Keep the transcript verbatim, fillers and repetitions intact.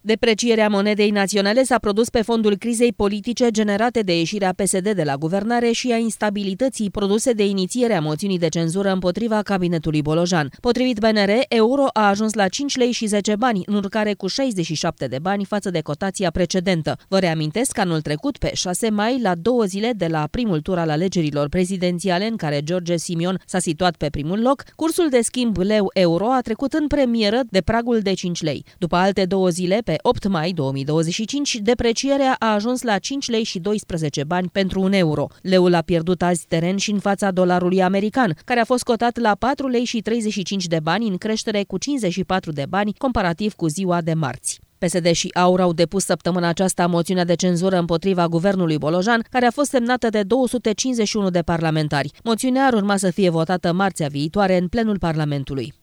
Deprecierea monedei naționale s-a produs pe fondul crizei politice generate de ieșirea P S D de la guvernare și a instabilității produse de inițierea moțiunii de cenzură împotriva cabinetului Bolojan. Potrivit B N R, euro a ajuns la cinci lei și zece bani, în urcare cu șaizeci și șapte de bani față de cotația precedentă. Vă reamintesc că anul trecut, pe șase mai, la două zile de la primul tur al alegerilor prezidențiale, în care George Simion s-a situat pe primul loc, cursul de schimb leu-euro a trecut în premieră de pragul de cinci lei. După alte două zile, pe opt mai două mii douăzeci și cinci, deprecierea a ajuns la cinci lei și doisprezece bani pentru un euro. Leul a pierdut azi teren și în fața dolarului american, care a fost cotat la patru lei și treizeci și cinci de bani, în creștere cu cincizeci și patru de bani, comparativ cu ziua de marți. P S D și AUR au depus săptămâna aceasta moțiunea de cenzură împotriva guvernului Bolojan, care a fost semnată de două sute cincizeci și unu de parlamentari. Moțiunea ar urma să fie votată marțea viitoare în plenul Parlamentului.